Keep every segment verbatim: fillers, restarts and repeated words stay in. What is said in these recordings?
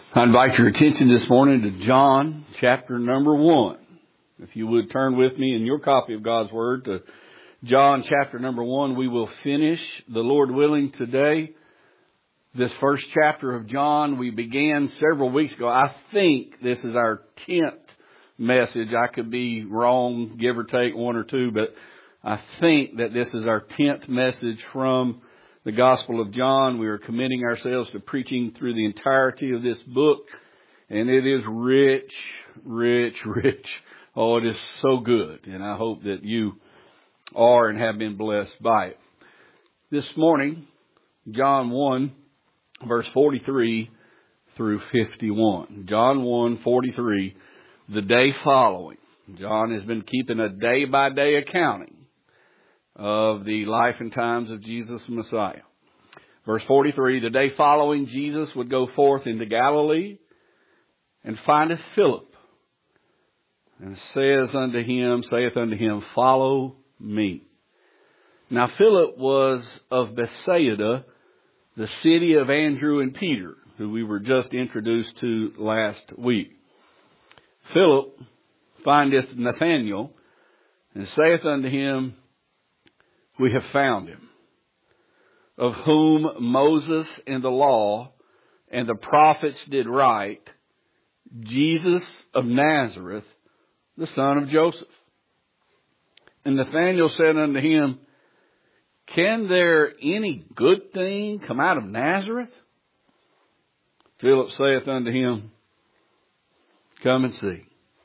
I invite your attention this morning to John chapter number one. If you would turn with me in your copy of God's Word to John chapter number one, we will finish, the Lord willing, today. This first chapter of John we began several weeks ago. I think this is our tenth message. I could be wrong, give or take one or two, but I think that this is our tenth message from the Gospel of John. We are committing ourselves to preaching through the entirety of this book, and it is rich, rich, rich. Oh, it is so good, and I hope that you are and have been blessed by it. This morning, John one, verse forty-three through fifty-one. John one, forty-three, the day following. John has been keeping a day-by-day accounting of the life and times of Jesus Messiah. Verse forty-three, the day following, Jesus would go forth into Galilee and findeth Philip, and says unto him, saith unto him, follow me. Now Philip was of Bethsaida, the city of Andrew and Peter, who we were just introduced to last week. Philip findeth Nathanael, and saith unto him, we have found him, of whom Moses and the law and the prophets did write, Jesus of Nazareth, the son of Joseph. And Nathanael said unto him, can there any good thing come out of Nazareth? Philip saith unto him, come and see.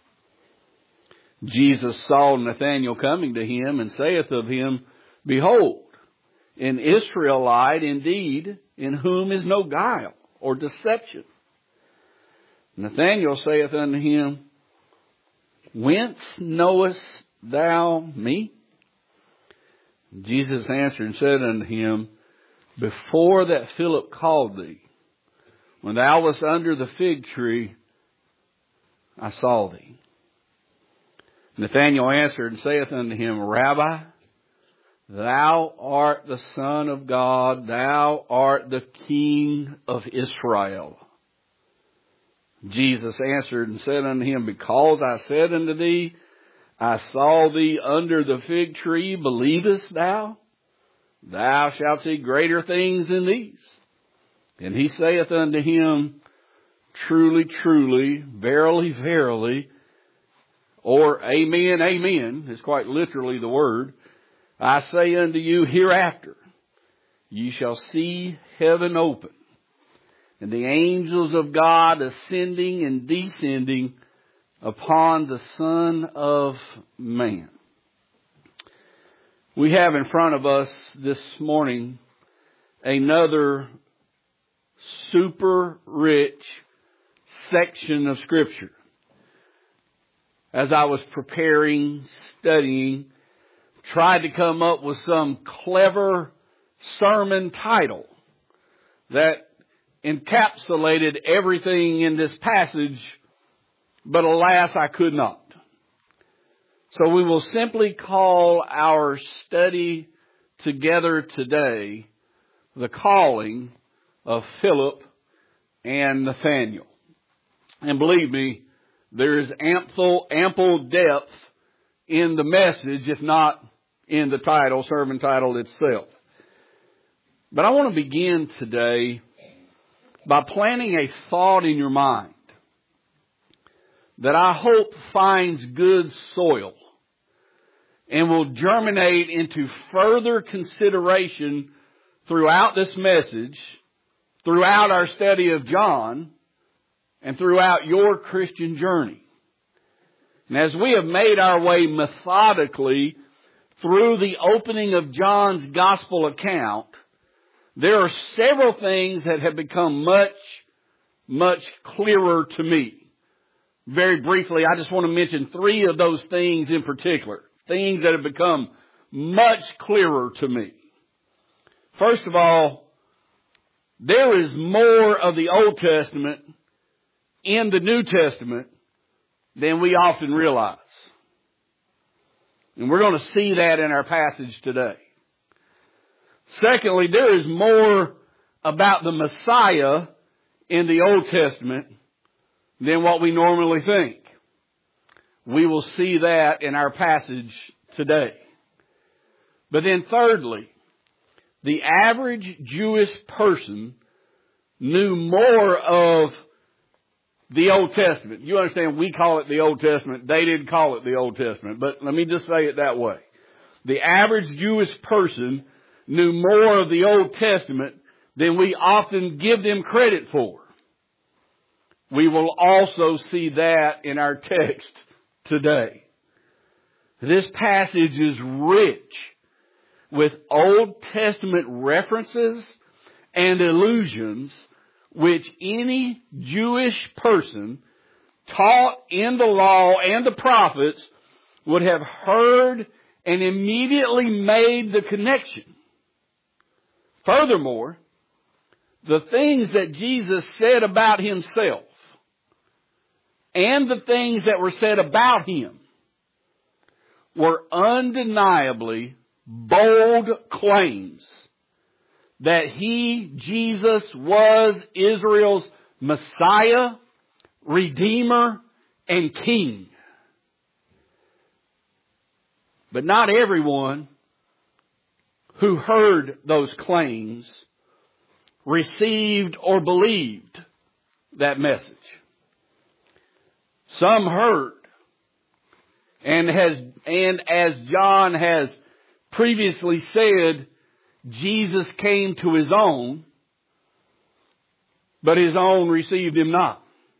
Jesus saw Nathanael coming to him, and saith of him, behold, an Israelite indeed, in whom is no guile or deception. Nathanael saith unto him, whence knowest thou me? Jesus answered and said unto him, before that Philip called thee, when thou wast under the fig tree, I saw thee. Nathanael answered and saith unto him, Rabbi, thou art the Son of God, thou art the King of Israel. Jesus answered and said unto him, because I said unto thee, I saw thee under the fig tree, believest thou? Thou shalt see greater things than these. And he saith unto him, truly, truly, verily, verily, or amen, amen, is quite literally the word, I say unto you, hereafter ye shall see heaven open, and the angels of God ascending and descending upon the Son of Man. We have in front of us this morning another super rich section of Scripture. As I was preparing, studying, tried to come up with some clever sermon title that encapsulated everything in this passage, but alas, I could not. So we will simply call our study together today the calling of Philip and Nathanael. And believe me, there is ample, ample depth in the message, if not in the title, sermon title itself. But I want to begin today by planting a thought in your mind that I hope finds good soil and will germinate into further consideration throughout this message, throughout our study of John, and throughout your Christian journey. And as we have made our way methodically through the opening of John's gospel account, there are several things that have become much, much clearer to me. Very briefly, I just want to mention three of those things in particular. Things that have become much clearer to me. First of all, there is more of the Old Testament in the New Testament than we often realize. And we're going to see that in our passage today. Secondly, there is more about the Messiah in the Old Testament than what we normally think. We will see that in our passage today. But then thirdly, the average Jewish person knew more of the Old Testament. You understand, we call it the Old Testament. They didn't call it the Old Testament. But let me just say it that way. The average Jewish person knew more of the Old Testament than we often give them credit for. We will also see that in our text today. This passage is rich with Old Testament references and allusions which any Jewish person taught in the law and the prophets would have heard and immediately made the connection. Furthermore, the things that Jesus said about himself and the things that were said about him were undeniably bold claims that he, Jesus, was Israel's Messiah, Redeemer, and King. But not everyone who heard those claims received or believed that message. Some heard, and has and as John has previously said, Jesus came to his own, but his own received him not.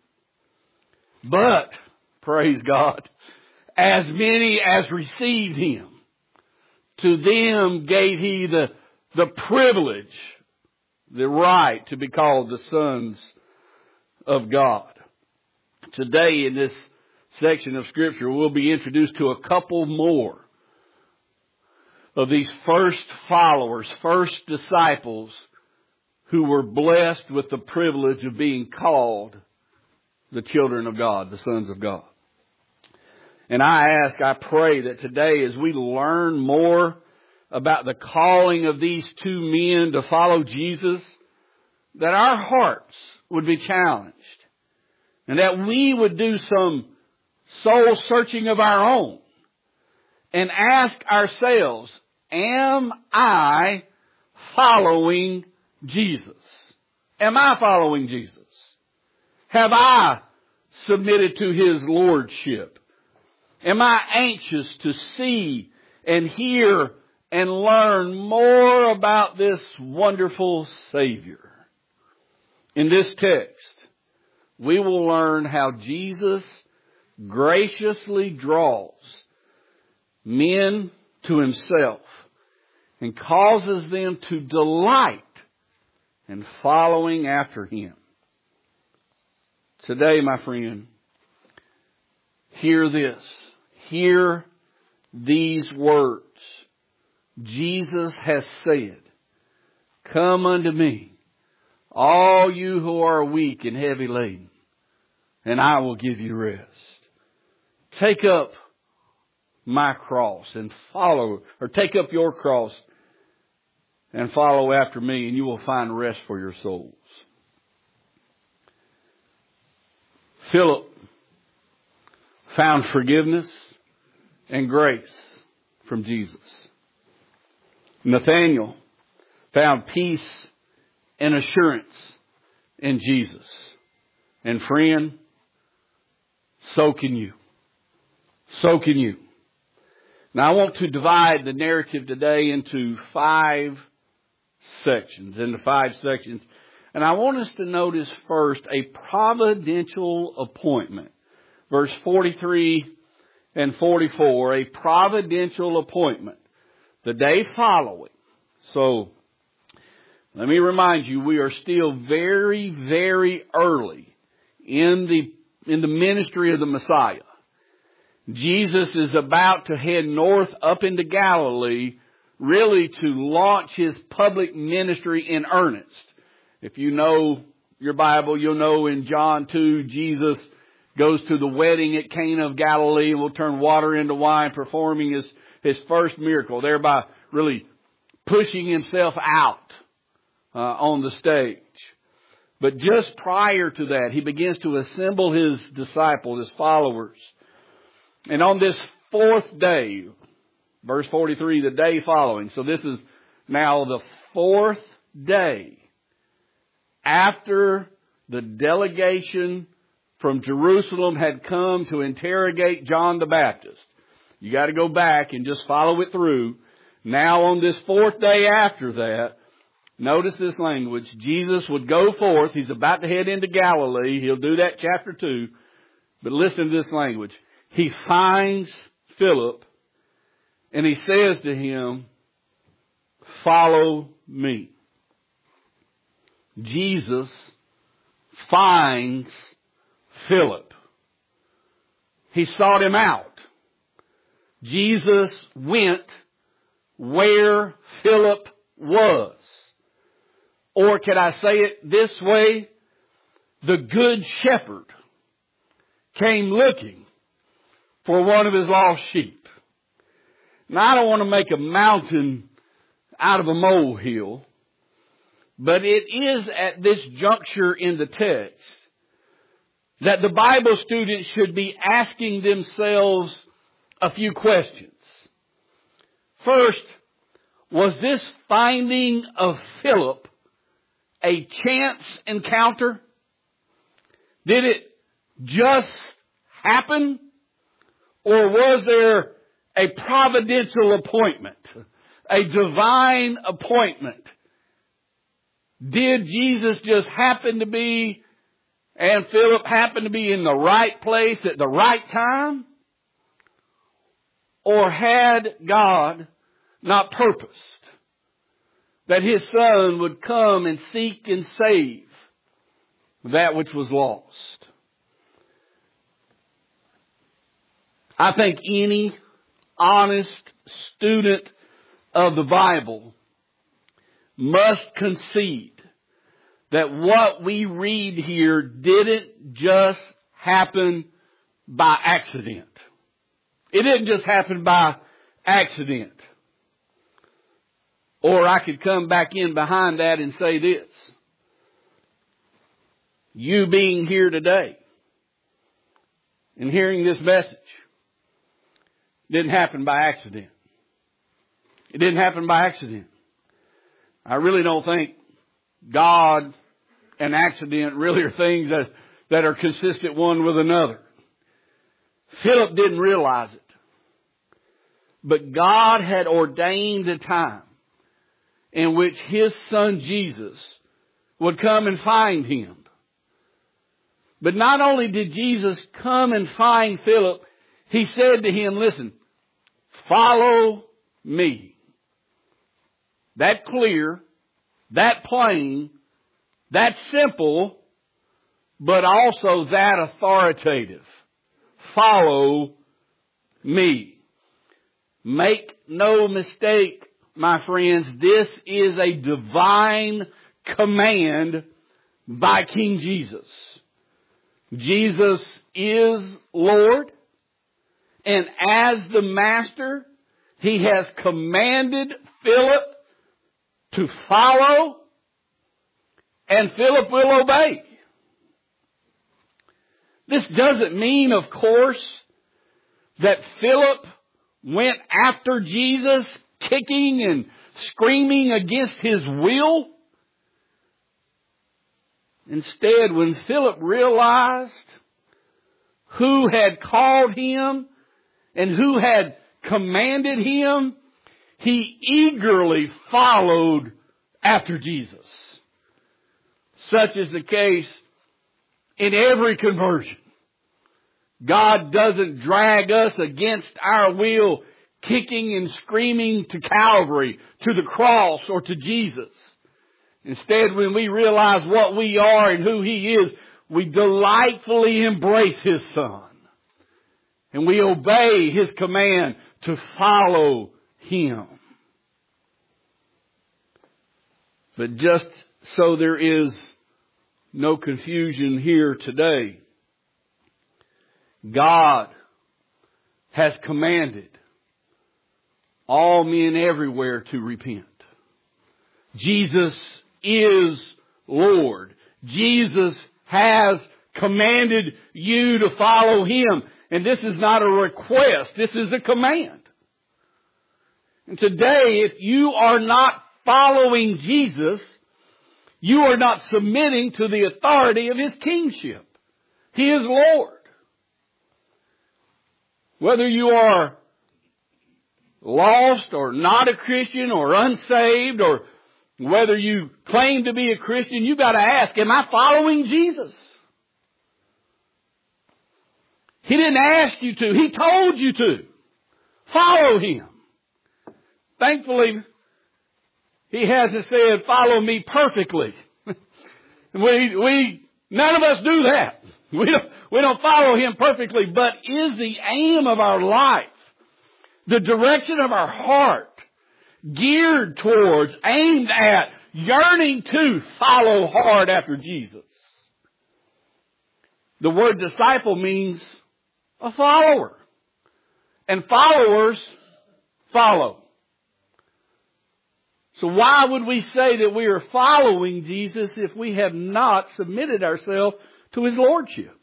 But, praise God, as many as received him, to them gave he the, the privilege, the right to be called the sons of God. Today in this section of Scripture, we'll be introduced to a couple more of these first followers, first disciples who were blessed with the privilege of being called the children of God, the sons of God. And I ask, I pray that today as we learn more about the calling of these two men to follow Jesus, that our hearts would be challenged and that we would do some soul searching of our own and ask ourselves, am I following Jesus? Am I following Jesus? Have I submitted to his lordship? Am I anxious to see and hear and learn more about this wonderful Savior? In this text, we will learn how Jesus graciously draws men to himself and causes them to delight in following after him. Today, my friend, hear this. Hear these words. Jesus has said, "Come unto me, all you who are weak and heavy laden, and I will give you rest. Take up my cross and follow, or take up your cross and follow after me, and you will find rest for your souls." Philip found forgiveness and grace from Jesus. Nathanael found peace and assurance in Jesus. And friend, so can you. So can you. Now I want to divide the narrative today into five sections, into five sections. And I want us to notice first a providential appointment. Verse forty-three and forty-four, a providential appointment. The day following. So, let me remind you, we are still very, very early in the, in the ministry of the Messiah. Jesus is about to head north up into Galilee, really to launch his public ministry in earnest. If you know your Bible, you'll know in John two, Jesus goes to the wedding at Cana of Galilee, will turn water into wine, performing his, his first miracle, thereby really pushing himself out uh, on the stage. But just prior to that, he begins to assemble his disciples, his followers. And on this fourth day, verse forty-three, the day following. So this is now the fourth day after the delegation from Jerusalem had come to interrogate John the Baptist. You got to go back and just follow it through. Now on this fourth day after that, notice this language. Jesus would go forth. He's about to head into Galilee. He'll do that chapter two. But listen to this language. He finds Philip and he says to him, "Follow me." Jesus finds Philip. He sought him out. Jesus went where Philip was. Or can I say it this way? The good shepherd came looking for one of his lost sheep. Now I don't want to make a mountain out of a molehill, but it is at this juncture in the text that the Bible students should be asking themselves a few questions. First, was this finding of Philip a chance encounter? Did it just happen? Or was there a providential appointment? A divine appointment? Did Jesus just happen to be, and Philip happen to be in the right place at the right time? Or had God not purposed that His Son would come and seek and save that which was lost? I think any honest student of the Bible must concede that what we read here didn't just happen by accident. It didn't just happen by accident. Or I could come back in behind that and say this. You being here today and hearing this message didn't happen by accident. It didn't happen by accident. I really don't think God and accident really are things that, that are consistent one with another. Philip didn't realize it. But God had ordained a time in which His Son Jesus would come and find him. But not only did Jesus come and find Philip, He said to him, listen, follow me. That clear, that plain, that simple, but also that authoritative. Follow me. Make no mistake, my friends, this is a divine command by King Jesus. Jesus is Lord, and as the Master, He has commanded Philip to follow, and Philip will obey. This doesn't mean, of course, that Philip went after Jesus kicking and screaming against His will. Instead, when Philip realized who had called him and who had commanded him, he eagerly followed after Jesus. Such is the case in every conversion. God doesn't drag us against our will, kicking and screaming to Calvary, to the cross, or to Jesus. Instead, when we realize what we are and who He is, we delightfully embrace His Son. And we obey His command to follow Him. But just so there is no confusion here today, God has commanded all men everywhere to repent. Jesus is Lord. Jesus has commanded you to follow Him. And this is not a request. This is a command. And today, if you are not following Jesus, you are not submitting to the authority of His kingship. He is Lord. Whether you are lost or not a Christian or unsaved, or whether you claim to be a Christian, you've got to ask, am I following Jesus? He didn't ask you to. He told you to. Follow Him. Thankfully, He hasn't said, follow me perfectly. we, we, none of us do that. We don't, we don't follow Him perfectly, but is the aim of our life, the direction of our heart, geared towards, aimed at, yearning to follow hard after Jesus? The word disciple means a follower. And followers follow. So why would we say that we are following Jesus if we have not submitted ourselves to His Lordship?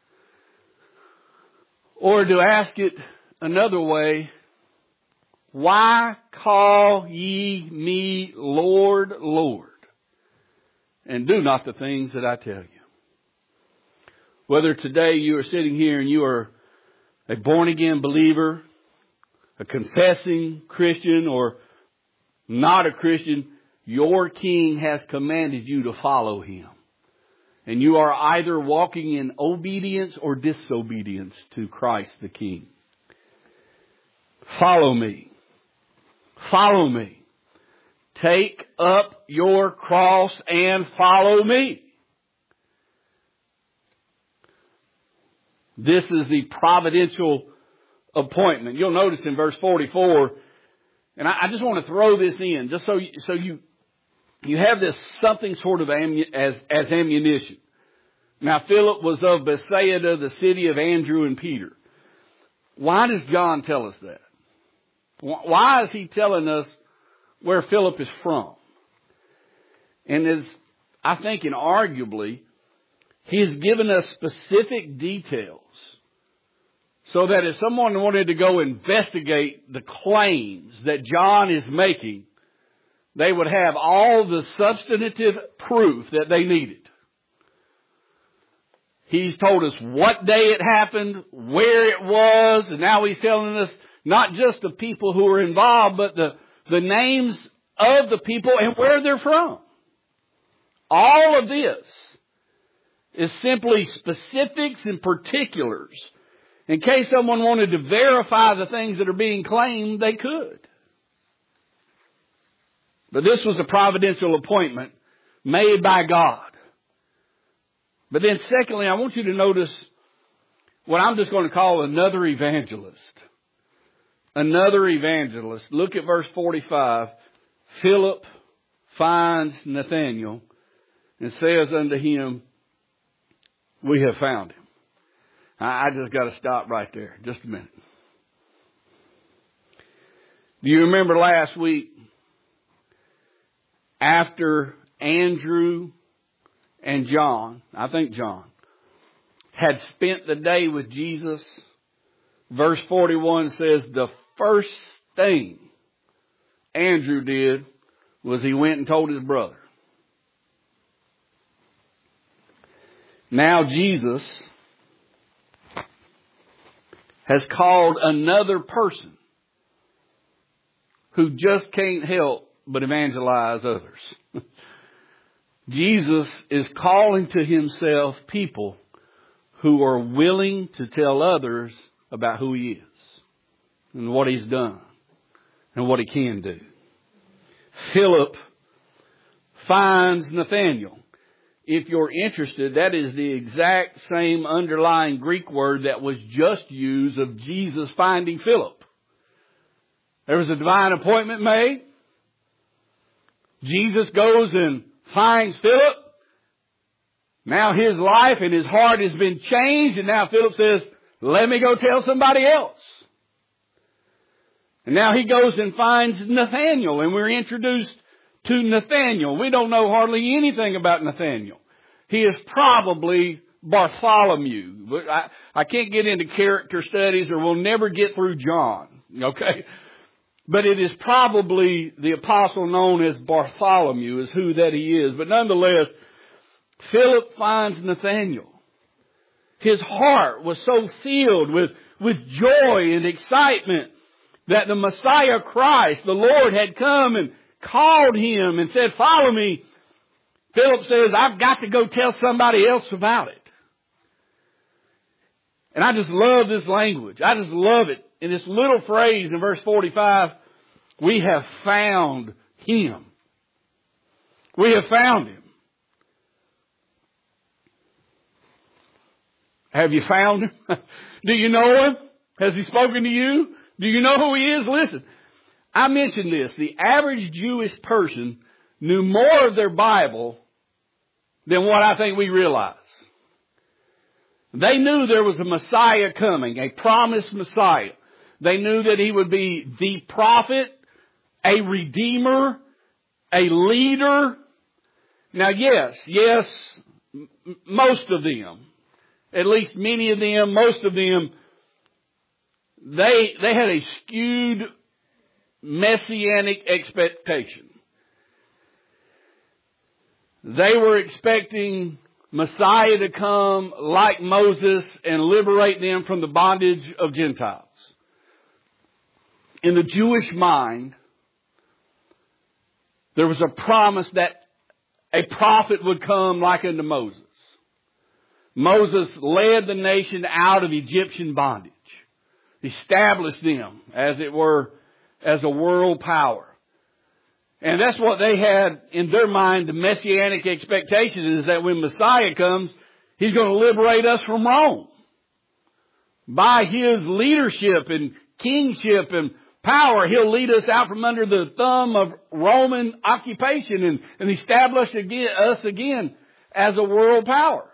Or to ask it another way, why call ye me Lord, Lord, and do not the things that I tell you? Whether today you are sitting here and you are a born-again believer, a confessing Christian, or not a Christian, your King has commanded you to follow Him. And you are either walking in obedience or disobedience to Christ the King. Follow me. Follow me. Take up your cross and follow me. This is the providential appointment. You'll notice in verse forty-four, and I, I just want to throw this in, just so you, so you you have this something sort of ammu- as as ammunition. Now, Philip was of Bethsaida, the city of Andrew and Peter. Why does John tell us that? Why is he telling us where Philip is from? And as I think, inarguably, he has given us specific details so that if someone wanted to go investigate the claims that John is making, they would have all the substantive proof that they needed. He's told us what day it happened, where it was, and now he's telling us not just the people who were involved, but the, the names of the people and where they're from. All of this is simply specifics and particulars. In case someone wanted to verify the things that are being claimed, they could. But this was a providential appointment made by God. But then secondly, I want you to notice what I'm just going to call another evangelist. Another evangelist. Look at verse forty-five. Philip finds Nathanael and says unto him, we have found him. I just got to stop right there. Just a minute. Do you remember last week, after Andrew and John, I think John, had spent the day with Jesus, verse forty-one says the first thing Andrew did was he went and told his brother. Now Jesus has called another person who just can't help but evangelize others. Jesus is calling to Himself people who are willing to tell others about who He is and what He's done and what He can do. Philip finds Nathanael. If you're interested, that is the exact same underlying Greek word that was just used of Jesus finding Philip. There was a divine appointment made. Jesus goes and finds Philip. Now his life and his heart has been changed, and now Philip says, let me go tell somebody else. And now he goes and finds Nathanael, and we're introduced to Nathanael. We don't know hardly anything about Nathanael. he is probably Bartholomew. But I, I can't get into character studies, or we'll never get through John. Okay? But it is probably the apostle known as Bartholomew is who that he is. But nonetheless, Philip finds Nathanael. His heart was so filled with, with joy and excitement that the Messiah Christ, the Lord, had come and called him and said, follow me. Philip says, I've got to go tell somebody else about it. And I just love this language. I just love it. In this little phrase in verse forty-five, we have found him. We have found him. Have you found him? Do you know him? Has he spoken to you? Do you know who he is? Listen, I mentioned this. The average Jewish person knew more of their Bible than what I think we realize. They knew there was a Messiah coming, a promised Messiah. They knew that he would be the prophet, a redeemer, a leader. Now, yes, yes, m- most of them, at least many of them, most of them, they they had a skewed messianic expectation. They were expecting Messiah to come like Moses and liberate them from the bondage of Gentiles. In the Jewish mind, there was a promise that a prophet would come like unto Moses. Moses led the nation out of Egyptian bondage, established them, as it were, as a world power. And that's what they had in their mind. The messianic expectation is that when Messiah comes, he's going to liberate us from Rome. By his leadership and kingship and power, he'll lead us out from under the thumb of Roman occupation and, and establish again, us again as a world power.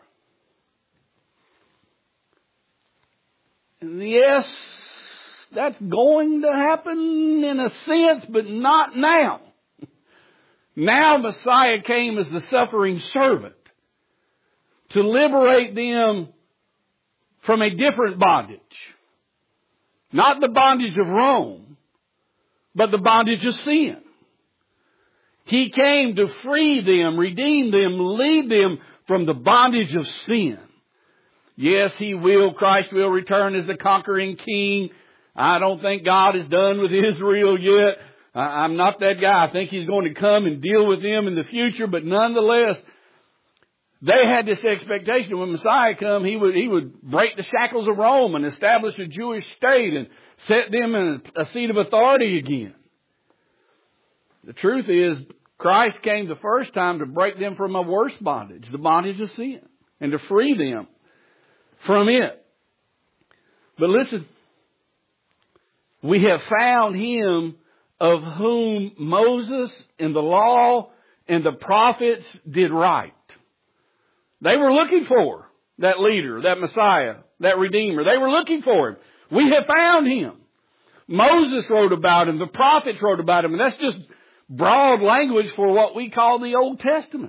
And yes, that's going to happen in a sense, but not now. Now Messiah came as the suffering servant to liberate them from a different bondage. Not the bondage of Rome, but the bondage of sin. He came to free them, redeem them, lead them from the bondage of sin. Yes, He will. Christ will return as the conquering King. I don't think God is done with Israel yet. I'm not that guy. I think He's going to come and deal with them in the future. But nonetheless, they had this expectation when Messiah come, He would, He would break the shackles of Rome and establish a Jewish state and set them in a seat of authority again. The truth is, Christ came the first time to break them from a worse bondage, the bondage of sin, and to free them from it. But listen, we have found Him of whom Moses and the law and the prophets did write. They were looking for that leader, that Messiah, that Redeemer. They were looking for Him. We have found Him. Moses wrote about Him. The prophets wrote about Him. And that's just broad language for what we call the Old Testament.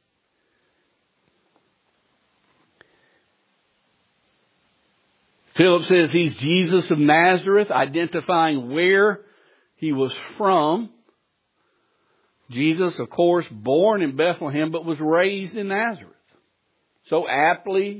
Philip says He's Jesus of Nazareth, identifying where He was from. Jesus, of course, born in Bethlehem, but was raised in Nazareth. So aptly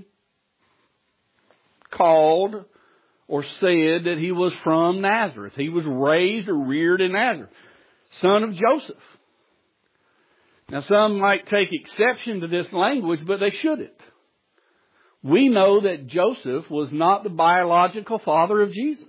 called or said that He was from Nazareth. He was raised or reared in Nazareth. Son of Joseph. Now some might take exception to this language, but they shouldn't. We know that Joseph was not the biological father of Jesus.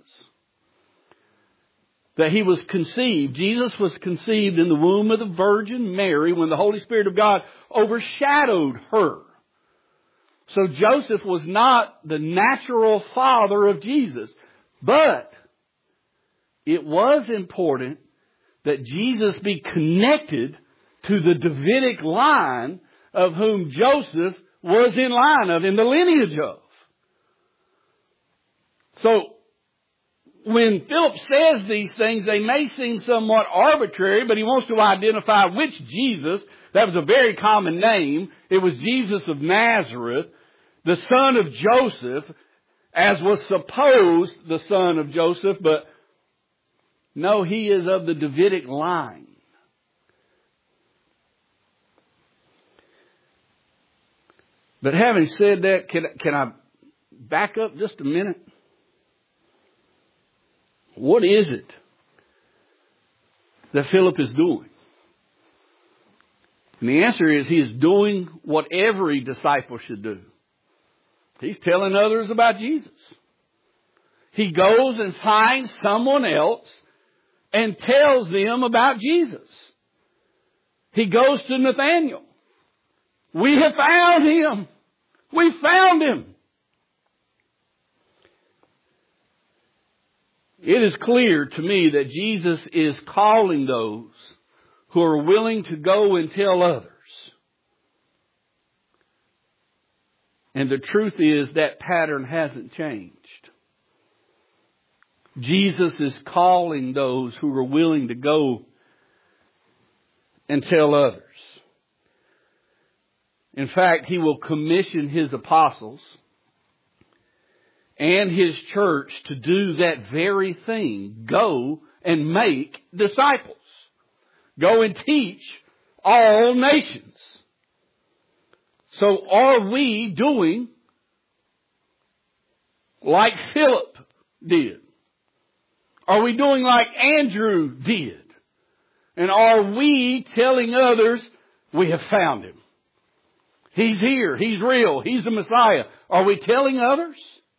That he was conceived. Jesus was conceived in the womb of the Virgin Mary when the Holy Spirit of God overshadowed her. So Joseph was not the natural father of Jesus. But it was important that Jesus be connected to the Davidic line of whom Joseph was in line of, in the lineage of. So when Philip says these things, they may seem somewhat arbitrary, but he wants to identify which Jesus. That was a very common name. It was Jesus of Nazareth, the son of Joseph, as was supposed the son of Joseph, but no, he is of the Davidic line. But having said that, can, can I back up just a minute? What is it that Philip is doing? And the answer is he is doing what every disciple should do. He's telling others about Jesus. He goes and finds someone else and tells them about Jesus. He goes to Nathanael. We have found him. We found him. It is clear to me that Jesus is calling those who are willing to go and tell others. And the truth is that pattern hasn't changed. Jesus is calling those who are willing to go and tell others. In fact, he will commission his apostles and his church to do that very thing. Go and make disciples. Go and teach all nations. So are we doing like Philip did? Are we doing like Andrew did? And are we telling others we have found him? He's here. He's real. He's the Messiah. Are we telling others?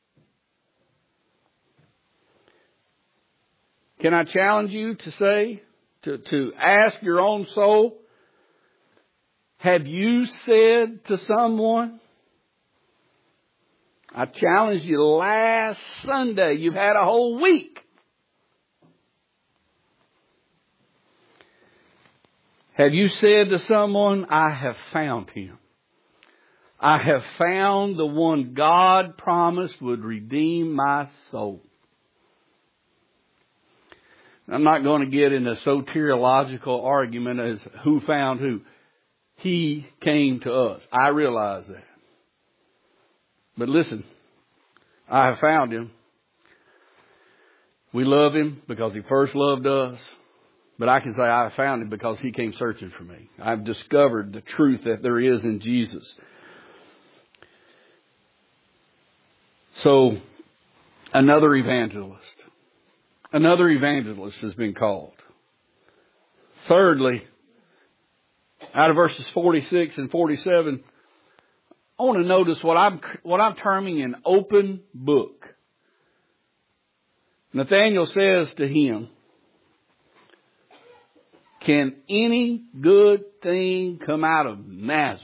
Can I challenge you to say, to, to ask your own soul, have you said to someone? I challenged you last Sunday. You've had a whole week. Have you said to someone, I have found him. I have found the one God promised would redeem my soul. I'm not going to get into soteriological argument as who found who. He came to us. I realize that. But listen, I have found him. We love him because he first loved us. But I can say I found him because he came searching for me. I've discovered the truth that there is in Jesus. So, another evangelist. Another evangelist has been called. Thirdly, out of verses forty-six and forty-seven, I want to notice what I'm, what I'm terming an open book. Nathanael says to him, can any good thing come out of Nazareth?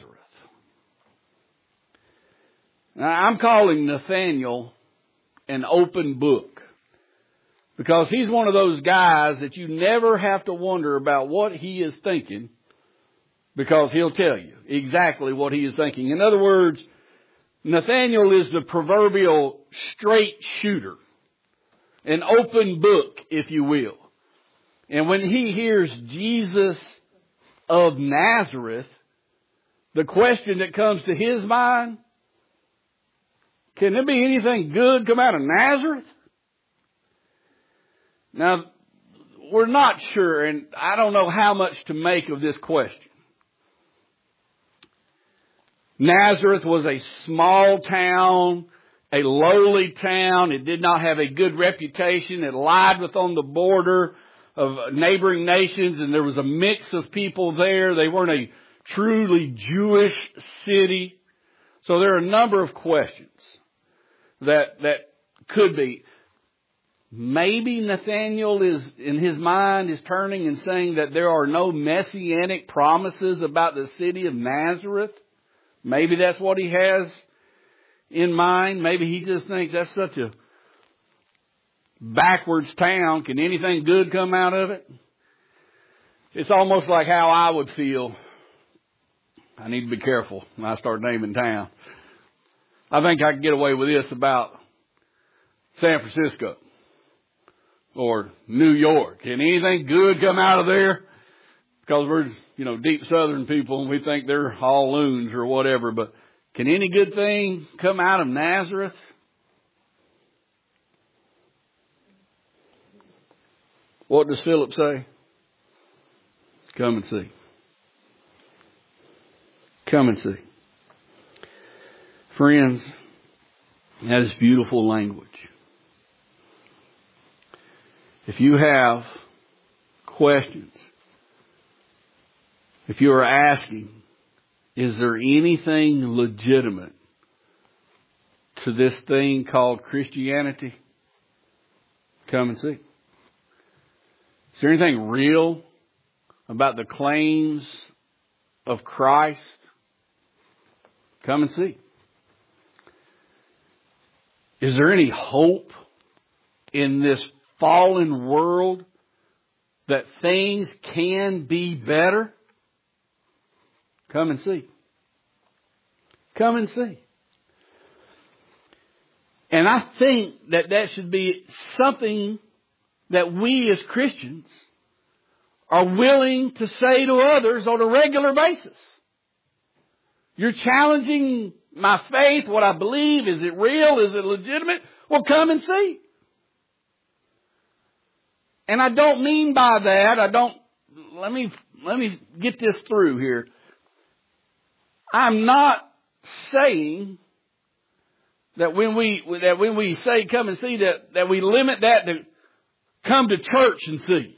Now, I'm calling Nathanael an open book because he's one of those guys that you never have to wonder about what he is thinking because he'll tell you exactly what he is thinking. In other words, Nathanael is the proverbial straight shooter, an open book, if you will. And when he hears Jesus of Nazareth, the question that comes to his mind, can there be anything good come out of Nazareth? Now, we're not sure, and I don't know how much to make of this question. Nazareth was a small town, a lowly town. It did not have a good reputation. It lied with on the border of neighboring nations, and there was a mix of people there. They weren't a truly Jewish city. So there are a number of questions that that could be. Maybe Nathanael is, in his mind, is turning and saying that there are no messianic promises about the city of Nazareth. Maybe that's what he has in mind. Maybe he just thinks that's such a backwards town. Can anything good come out of it? It's almost like how I would feel. I need to be careful when I start naming town. I think I can get away with this about San Francisco. or New York? Can anything good come out of there? Because we're, you know, deep Southern people and we think they're all loons or whatever. But can any good thing come out of Nazareth? What does Philip say? Come and see. Come and see. Friends, that is beautiful language. If you have questions, if you are asking, is there anything legitimate to this thing called Christianity? Come and see. Is there anything real about the claims of Christ? Come and see. Is there any hope in this fallen world that things can be better? Come and see. Come and see. And I think that that should be something that we as Christians are willing to say to others on a regular basis. You're challenging my faith, what I believe. Is it real? Is it legitimate? Well, come and see. And I don't mean by that, I don't, let me, let me get this through here. I'm not saying that when we, that when we say come and see that, that we limit that to come to church and see.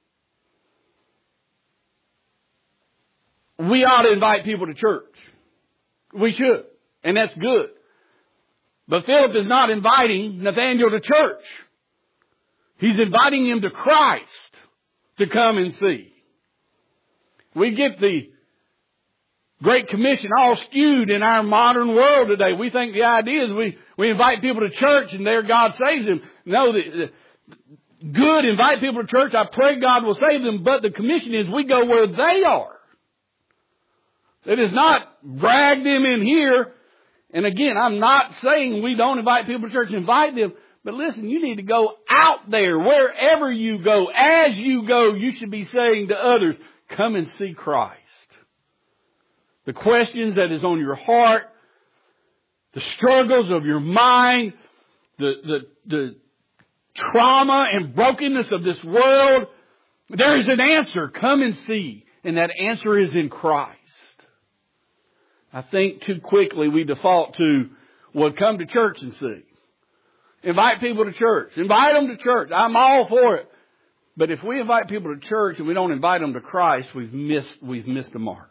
We ought to invite people to church. We should. And that's good. But Philip is not inviting Nathanael to church. He's inviting him to Christ to come and see. We get the Great Commission all skewed in our modern world today. We think the idea is we, we invite people to church and there God saves them. No, the, the, good, invite people to church. I pray God will save them. But the commission is we go where they are. It is not drag them in here. And again, I'm not saying we don't invite people to church, invite them. But listen, you need to go out there, wherever you go. As you go, you should be saying to others, come and see Christ. The questions that is on your heart, the struggles of your mind, the, the, the trauma and brokenness of this world, there is an answer. Come and see. And that answer is in Christ. I think too quickly we default to, well, come to church and see. Invite people to church. Invite them to church. I'm all for it. But if we invite people to church and we don't invite them to Christ, we've missed, we've missed the mark.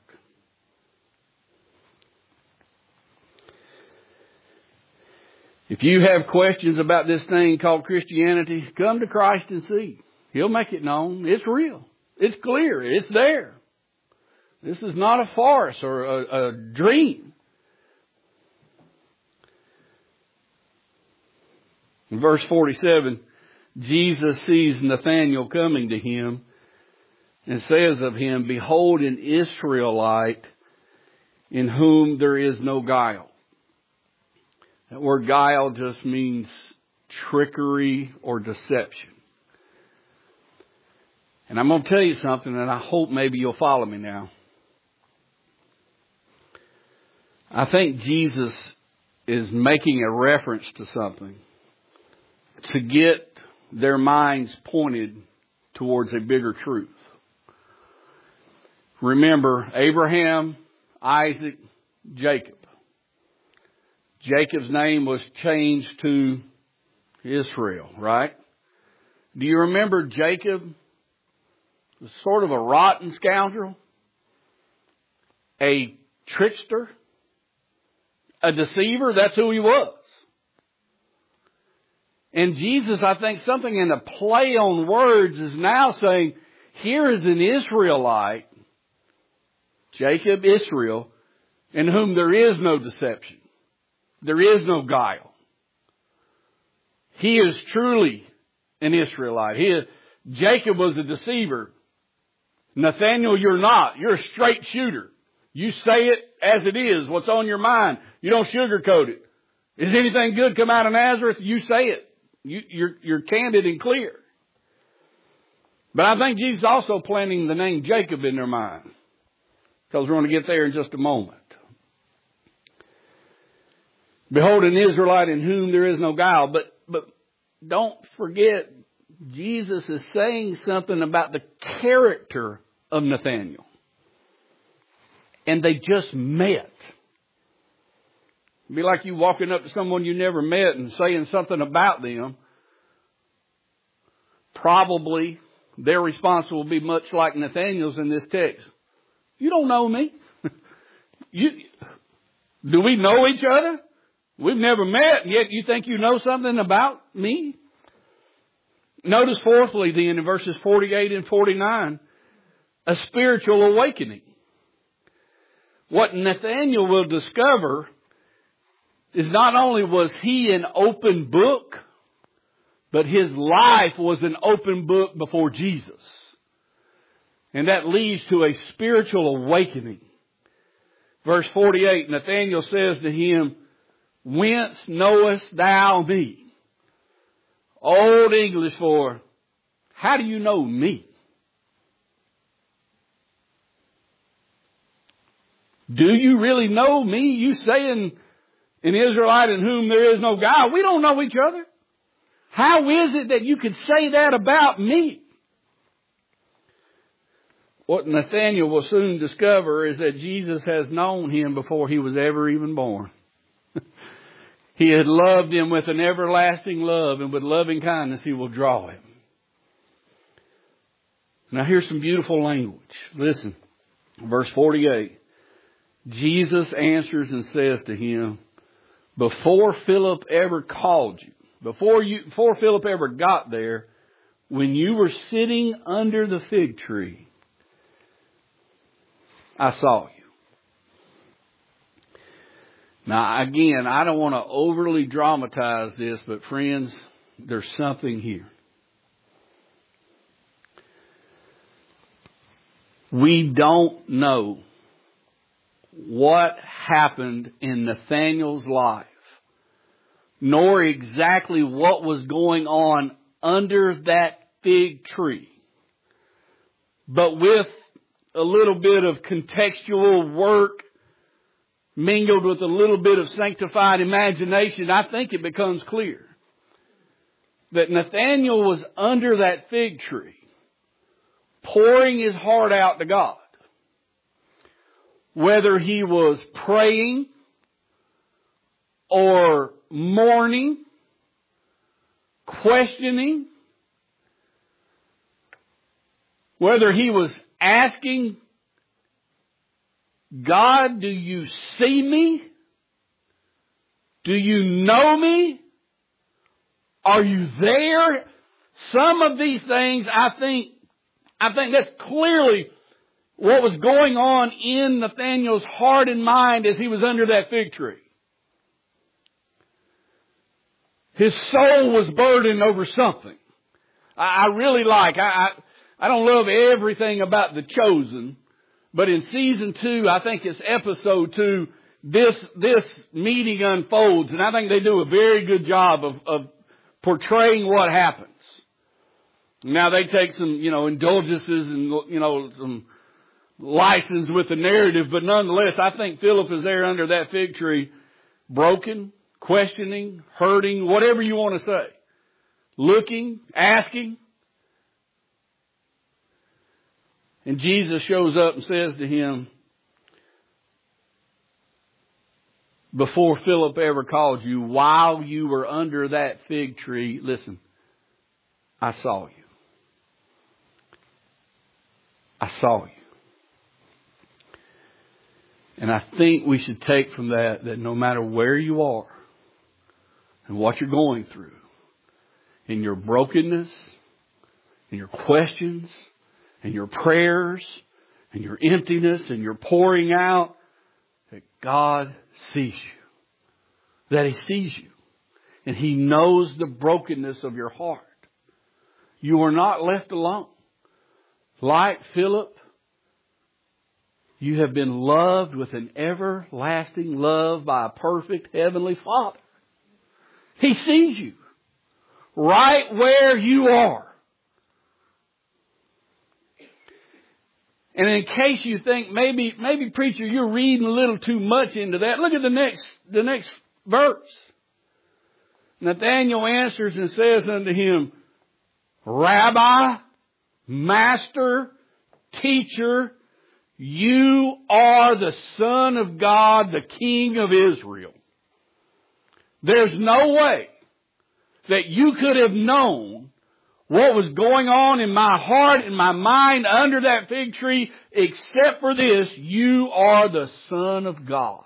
If you have questions about this thing called Christianity, come to Christ and see. He'll make it known. It's real. It's clear. It's there. This is not a farce or a, a dream. In verse forty-seven, Jesus sees Nathanael coming to him and says of him, behold, an Israelite in whom there is no guile. That word guile just means trickery or deception. And I'm going to tell you something, and I hope maybe you'll follow me now. I think Jesus is making a reference to something to get their minds pointed towards a bigger truth. Remember, Abraham, Isaac, Jacob. Jacob's name was changed to Israel, right? Do you remember Jacob was sort of a rotten scoundrel? A trickster? A deceiver? That's who he was. And Jesus, I think something in a play on words is now saying, here is an Israelite, Jacob, Israel, in whom there is no deception. There is no guile. He is truly an Israelite. He is, Jacob was a deceiver. Nathanael, you're not. You're a straight shooter. You say it as it is, what's on your mind. You don't sugarcoat it. Is anything good come out of Nazareth? You say it. You, you're, you're candid and clear. But I think Jesus is also planting the name Jacob in their mind, because we're going to get there in just a moment. Behold, an Israelite in whom there is no guile. But, but don't forget, Jesus is saying something about the character of Nathanael. And they just met. It'd be like you walking up to someone you never met and saying something about them. Probably their response will be much like Nathanael's in this text. You don't know me. you, do we know each other? We've never met, and yet you think you know something about me? Notice fourthly then in verses forty-eight and forty-nine, a spiritual awakening. What Nathanael will discover is not only was he an open book, but his life was an open book before Jesus. And that leads to a spiritual awakening. Verse forty-eight, Nathanael says to him, "Whence knowest thou me?" Old English for, how do you know me? Do you really know me? You saying an Israelite in whom there is no guile. We don't know each other. How is it that you could say that about me? What Nathanael will soon discover is that Jesus has known him before he was ever even born. He had loved him with an everlasting love, and with loving kindness he will draw him. Now here's some beautiful language. Listen, verse forty-eight. Jesus answers and says to him, before Philip ever called you, before you, before Philip ever got there, when you were sitting under the fig tree, I saw you. Now, again, I don't want to overly dramatize this, but friends, there's something here. We don't know what happened in Nathanael's life, nor exactly what was going on under that fig tree. But with a little bit of contextual work, mingled with a little bit of sanctified imagination, I think it becomes clear that Nathanael was under that fig tree, pouring his heart out to God. Whether he was praying or mourning, questioning, whether he was asking, God, do you see me? Do you know me? Are you there? Some of these things, I think, I think that's clearly what was going on in Nathanael's heart and mind as he was under that fig tree. His soul was burdened over something. I, I really like, I, I, I don't love everything about The Chosen, but in season two, I think it's episode two, this, this meeting unfolds, and I think they do a very good job of, of portraying what happens. Now they take some, you know, indulgences and, you know, some license with the narrative, but nonetheless, I think Philip is there under that fig tree, broken, questioning, hurting, whatever you want to say, looking, asking. And Jesus shows up and says to him, before Philip ever called you, while you were under that fig tree, listen, I saw you. I saw you. And I think we should take from that that no matter where you are and what you're going through, in your brokenness, in your questions, and your prayers, and your emptiness, and your pouring out, that God sees you. That He sees you. And He knows the brokenness of your heart. You are not left alone. Like Philip, you have been loved with an everlasting love by a perfect Heavenly Father. He sees you right where you are. And in case you think maybe, maybe preacher, you're reading a little too much into that, look at the next, the next verse. Nathanael answers and says unto him, Rabbi, Master, Teacher, you are the Son of God, the King of Israel. There's no way that you could have known what was going on in my heart and my mind under that fig tree, except for this, you are the Son of God.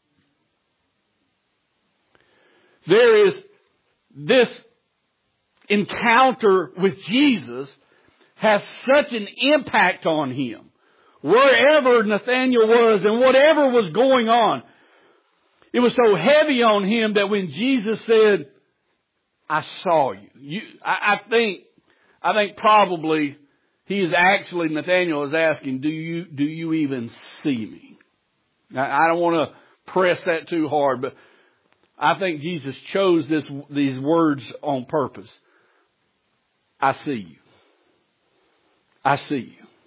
There is this encounter with Jesus has such an impact on him. Wherever Nathanael was and whatever was going on, it was so heavy on him that when Jesus said, I saw you. you I, I think, I think probably he is actually, Nathanael is asking, do you, do you even see me? Now, I don't want to press that too hard, but I think Jesus chose this, these words on purpose. I see you. I see you.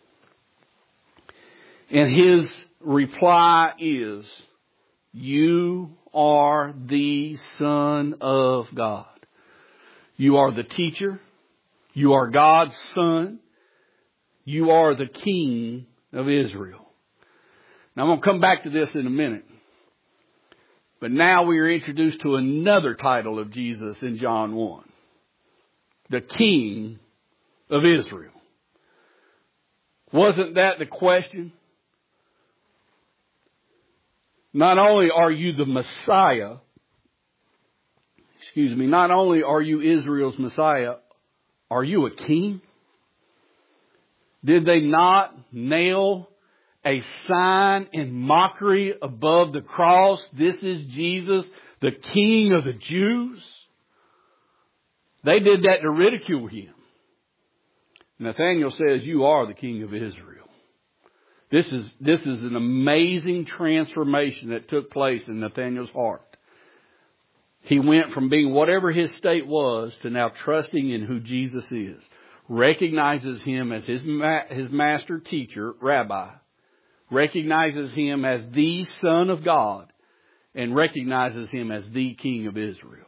And his reply is, you are the Son of God. You are the teacher. You are God's Son. You are the King of Israel. Now I'm going to come back to this in a minute. But now we are introduced to another title of Jesus in John one. The King of Israel. Wasn't that the question? Not only are you the Messiah, excuse me, not only are you Israel's Messiah, are you a king? Did they not nail a sign in mockery above the cross? This is Jesus, the King of the Jews. They did that to ridicule him. Nathanael says, you are the King of Israel. This is, this is an amazing transformation that took place in Nathanael's heart. He went from being whatever his state was to now trusting in who Jesus is. Recognizes him as his, ma- his master teacher, rabbi. Recognizes him as the Son of God. And recognizes him as the King of Israel.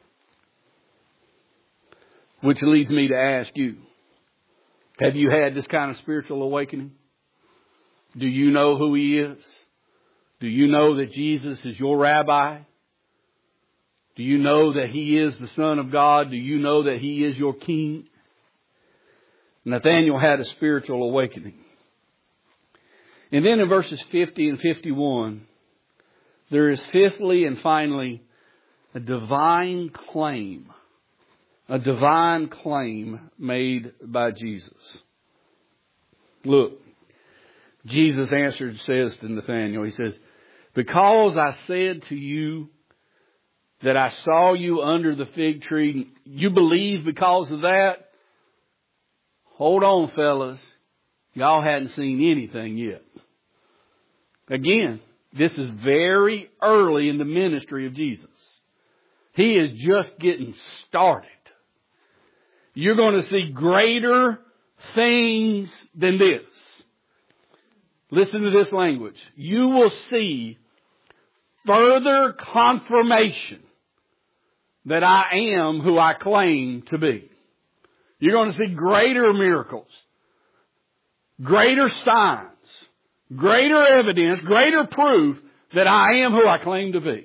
Which leads me to ask you, have you had this kind of spiritual awakening? Do you know who he is? Do you know that Jesus is your rabbi? Do you know that he is the Son of God? Do you know that he is your King? Nathanael had a spiritual awakening. And then in verses fifty and fifty-one, there is fifthly and finally a divine claim. A divine claim made by Jesus. Look, Jesus answered, says to Nathanael, he says, because I said to you that I saw you under the fig tree, you believe because of that? Hold on, fellas. Y'all hadn't seen anything yet. Again, this is very early in the ministry of Jesus. He is just getting started. You're going to see greater things than this. Listen to this language. You will see further confirmation that I am who I claim to be. You're going to see greater miracles, greater signs, greater evidence, greater proof that I am who I claim to be.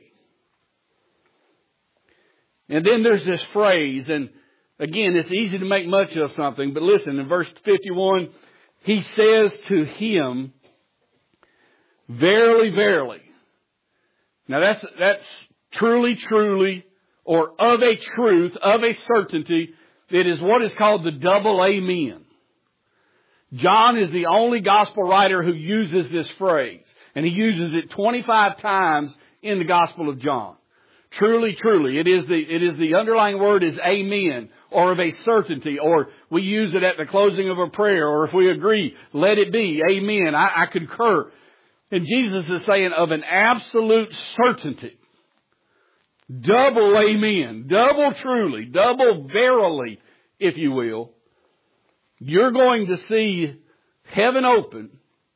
And then there's this phrase, and again, it's easy to make much of something, but listen, in verse fifty-one, he says to him, verily, verily. Now that's, that's truly, truly, or of a truth, of a certainty. It is what is called the double amen. John is the only gospel writer who uses this phrase. And he uses it twenty-five times in the Gospel of John. Truly, truly. It is the, it is the underlying word is amen, or of a certainty, or we use it at the closing of a prayer, or if we agree, let it be, amen, I, I concur. And Jesus is saying of an absolute certainty. Double amen, double truly, double verily, if you will. You're going to see heaven open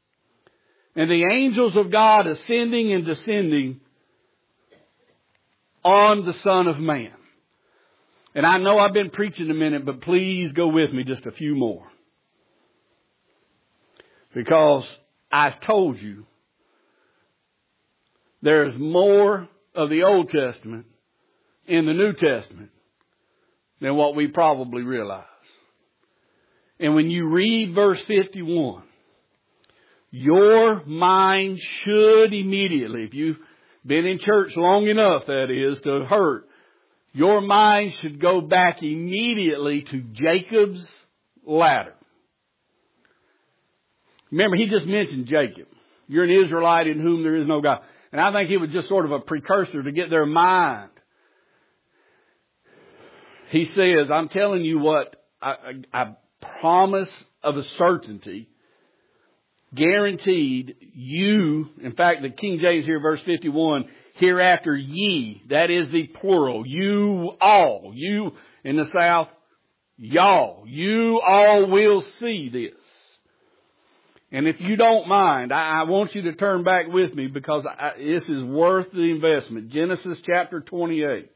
and the angels of God ascending and descending on the Son of Man. And I know I've been preaching a minute, but please go with me just a few more. Because I've told you there's more of the Old Testament in the New Testament than what we probably realize. And when you read verse fifty-one, your mind should immediately, if you've been in church long enough, that is, to have heard, your mind should go back immediately to Jacob's ladder. Remember, he just mentioned Jacob. You're an Israelite in whom there is no God. And I think it was just sort of a precursor to get their mind. He says, I'm telling you what, I, I, I promise of a certainty, guaranteed you, in fact, the King James here, verse fifty-one, hereafter ye, that is the plural, you all, you in the South, y'all, you all will see this. And if you don't mind, I, I want you to turn back with me because I, this is worth the investment. Genesis chapter twenty-eight.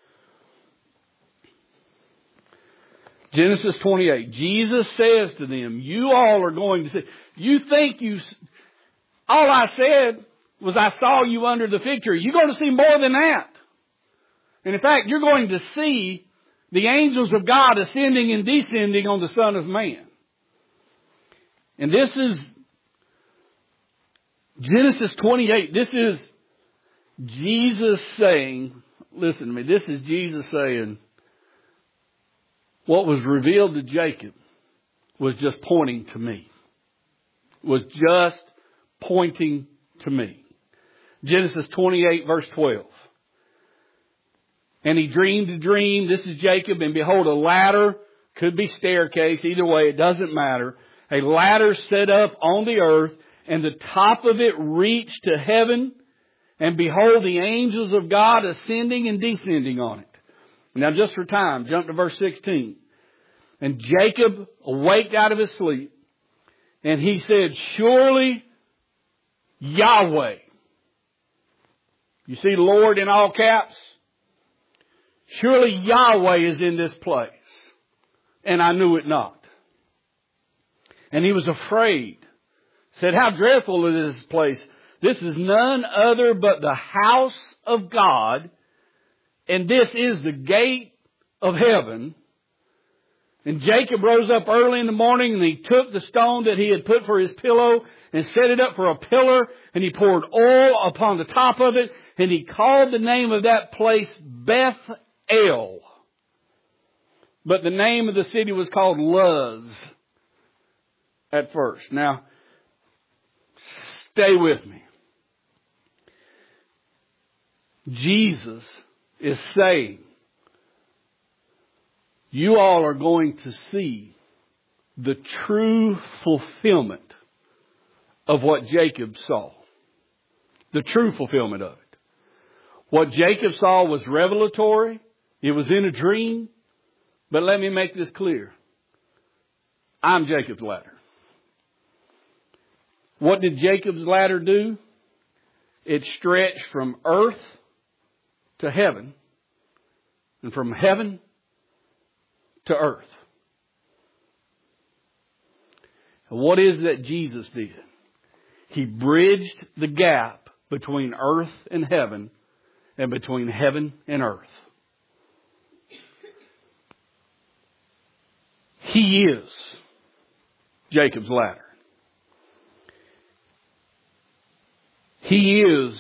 Genesis twenty-eight. Jesus says to them, you all are going to see. You think you, all I said was I saw you under the fig tree. You're going to see more than that. And in fact, you're going to see the angels of God ascending and descending on the Son of Man. And this is Genesis twenty-eight. This is Jesus saying, listen to me, this is Jesus saying, what was revealed to Jacob was just pointing to me. Was just pointing to me. Genesis twenty-eight verse twelve. And he dreamed a dream. This is Jacob. And behold, a ladder, could be staircase, either way, it doesn't matter. A ladder set up on the earth, and the top of it reached to heaven. And behold, the angels of God ascending and descending on it. Now just for time, jump to verse sixteen. And Jacob awaked out of his sleep, and he said, surely Yahweh. You see Lord in all caps? Surely Yahweh is in this place. And I knew it not. And he was afraid. Said, how dreadful is this place. This is none other but the house of God. And this is the gate of heaven. And Jacob rose up early in the morning, and he took the stone that he had put for his pillow and set it up for a pillar, and he poured oil upon the top of it, and he called the name of that place Beth-el. But the name of the city was called Luz at first. Now, stay with me. Jesus is saying, you all are going to see the true fulfillment of what Jacob saw. The true fulfillment of it. What Jacob saw was revelatory. It was in a dream. But let me make this clear. I'm Jacob's ladder. What did Jacob's ladder do? It stretched from earth to heaven, and from heaven to earth. And what is that Jesus did? He bridged the gap between earth and heaven, and between heaven and earth. He is Jacob's ladder. He is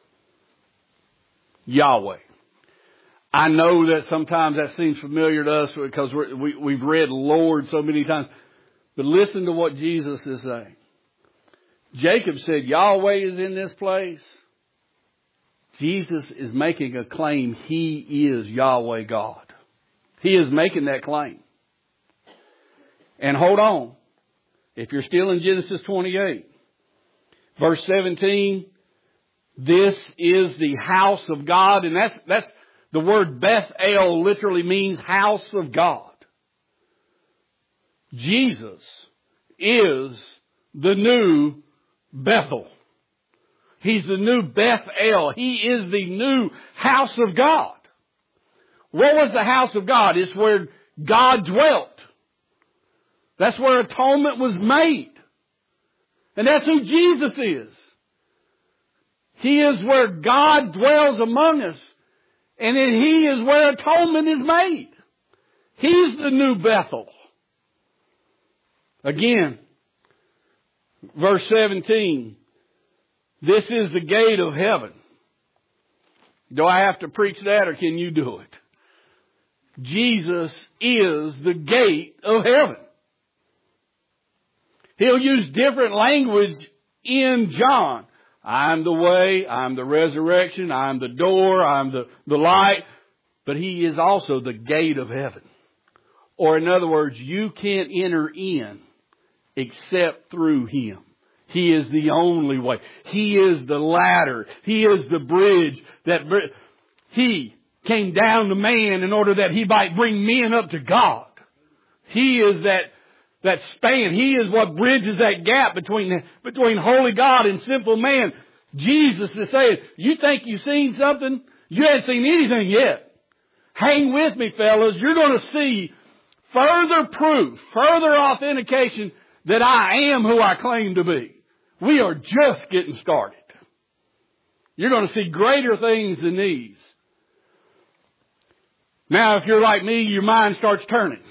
Yahweh. I know that sometimes that seems familiar to us because we're, we, we've read Lord so many times. But listen to what Jesus is saying. Jacob said, Yahweh is in this place. Jesus is making a claim. He is Yahweh God. He is making that claim. And hold on. If you're still in Genesis twenty-eight, verse seventeen, this is the house of God. And that's, that's the word Beth-el literally means house of God. Jesus is the new Bethel. He's the new Bethel. He is the new house of God. What was the house of God? It's where God dwelt. That's where atonement was made. And that's who Jesus is. He is where God dwells among us. And He is where atonement is made. He's the new Bethel. Again, verse seventeen. This is the gate of heaven. Do I have to preach that, or can you do it? Jesus is the gate of heaven. He'll use different language in John. I'm the way, I'm the resurrection, I'm the door, I'm the, the light. But He is also the gate of heaven. Or in other words, you can't enter in except through Him. He is the only way. He is the ladder. He is the bridge that br- He came down to man in order that He might bring men up to God. He is that, that span. He is what bridges that gap between, between holy God and sinful man. Jesus is saying, you think you've seen something? You haven't seen anything yet. Hang with me, fellas. You're going to see further proof, further authentication that I am who I claim to be. We are just getting started. You're going to see greater things than these. Now, if you're like me, your mind starts turning.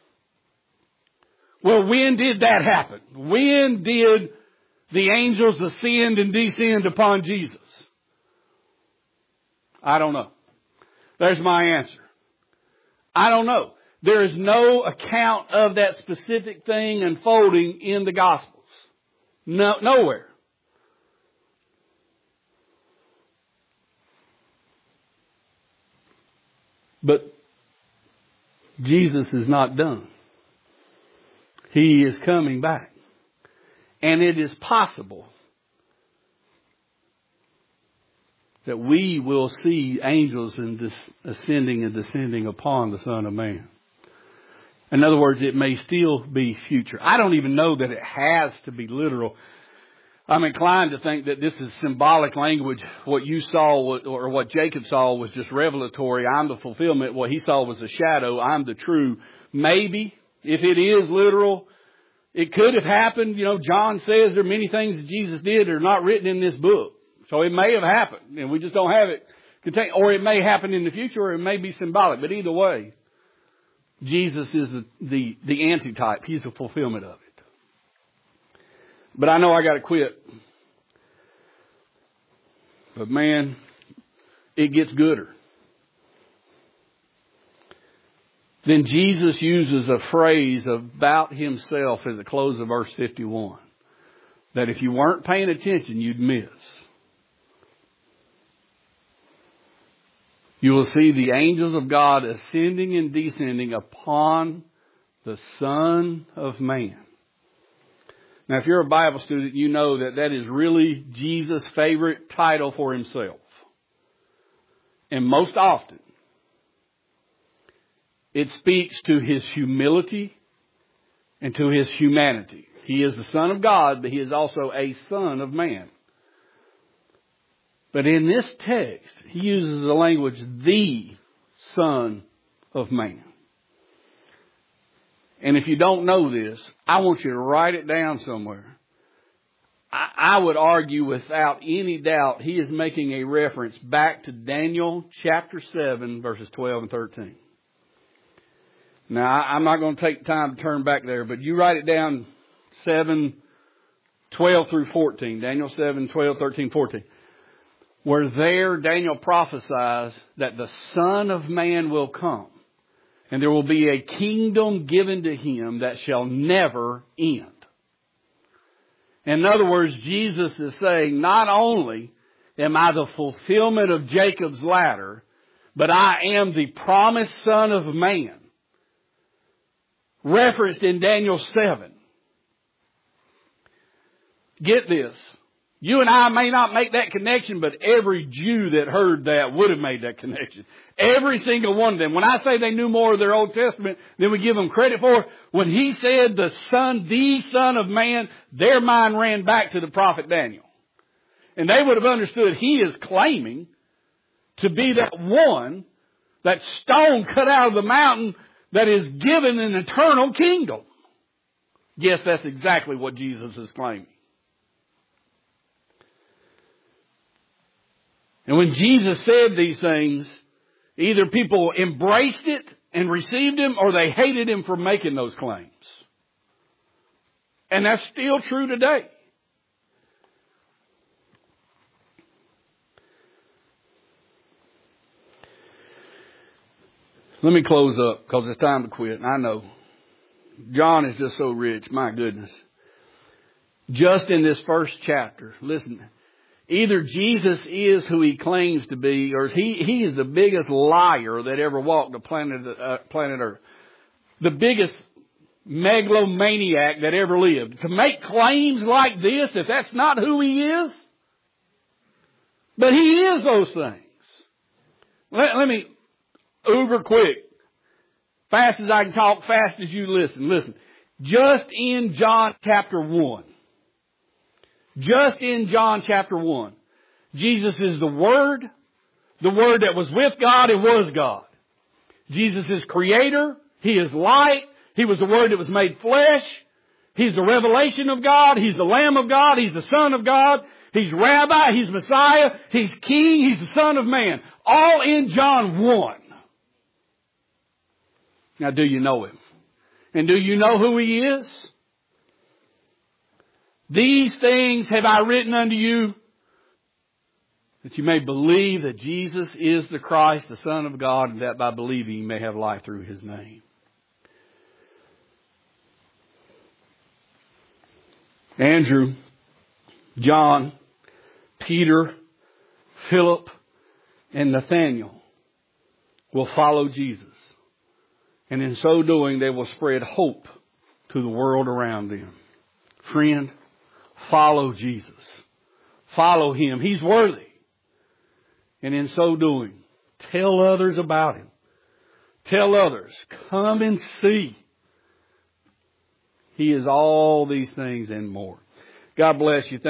Well, when did that happen? When did the angels ascend and descend upon Jesus? I don't know. There's my answer. I don't know. There is no account of that specific thing unfolding in the Gospels. No, nowhere. But Jesus is not done. He is coming back. And it is possible that we will see angels in this ascending and descending upon the Son of Man. In other words, it may still be future. I don't even know that it has to be literal. I'm inclined to think that this is symbolic language. What you saw or what Jacob saw was just revelatory. I'm the fulfillment. What he saw was a shadow. I'm the true. Maybe, if it is literal, it could have happened. You know, John says there are many things that Jesus did that are not written in this book. So it may have happened, and we just don't have it contained. Or it may happen in the future, or it may be symbolic. But either way, Jesus is the, the, the antitype. He's the fulfillment of it. But I know I got to quit. But man, it gets gooder. Then Jesus uses a phrase about Himself at the close of verse fifty-one. That if you weren't paying attention, you'd miss. You will see the angels of God ascending and descending upon the Son of Man. Now, if you're a Bible student, you know that that is really Jesus' favorite title for Himself. And most often, it speaks to His humility and to His humanity. He is the Son of God, but He is also a Son of Man. But in this text, He uses the language, the Son of Man. And if you don't know this, I want you to write it down somewhere. I, I would argue without any doubt, He is making a reference back to Daniel chapter seven, verses twelve and thirteen. Now, I, I'm not going to take time to turn back there, but you write it down seven, twelve through fourteen. Daniel seven, twelve, thirteen, fourteen. Where there Daniel prophesies that the Son of Man will come, and there will be a kingdom given to Him that shall never end. In other words, Jesus is saying, not only am I the fulfillment of Jacob's ladder, but I am the promised Son of Man, referenced in Daniel seven. Get this. You and I may not make that connection, but every Jew that heard that would have made that connection. Every single one of them. When I say they knew more of their Old Testament than we give them credit for, when he said the Son, the Son of Man, their mind ran back to the prophet Daniel. And they would have understood he is claiming to be that one, that stone cut out of the mountain that is given an eternal kingdom. Yes, that's exactly what Jesus is claiming. And when Jesus said these things, either people embraced it and received him, or they hated him for making those claims. And that's still true today. Let me close up because it's time to quit. And I know John is just so rich. My goodness. Just in this first chapter, listen, either Jesus is who he claims to be, or he, he is the biggest liar that ever walked the planet, uh, planet Earth. The biggest megalomaniac that ever lived. To make claims like this, if that's not who he is. But he is those things. Let, let me... Uber quick. Fast as I can talk, fast as you listen. Listen. Just in John chapter one. Just in John chapter one. Jesus is the Word. The Word that was with God and was God. Jesus is Creator. He is light. He was the Word that was made flesh. He's the revelation of God. He's the Lamb of God. He's the Son of God. He's Rabbi. He's Messiah. He's King. He's the Son of Man. All in John one. Now, do you know him? And do you know who he is? These things have I written unto you, that you may believe that Jesus is the Christ, the Son of God, and that by believing you may have life through his name. Andrew, John, Peter, Philip, and Nathaniel will follow Jesus. And in so doing, they will spread hope to the world around them. Friend, follow Jesus. Follow him. He's worthy. And in so doing, tell others about him. Tell others, come and see. He is all these things and more. God bless you. Thank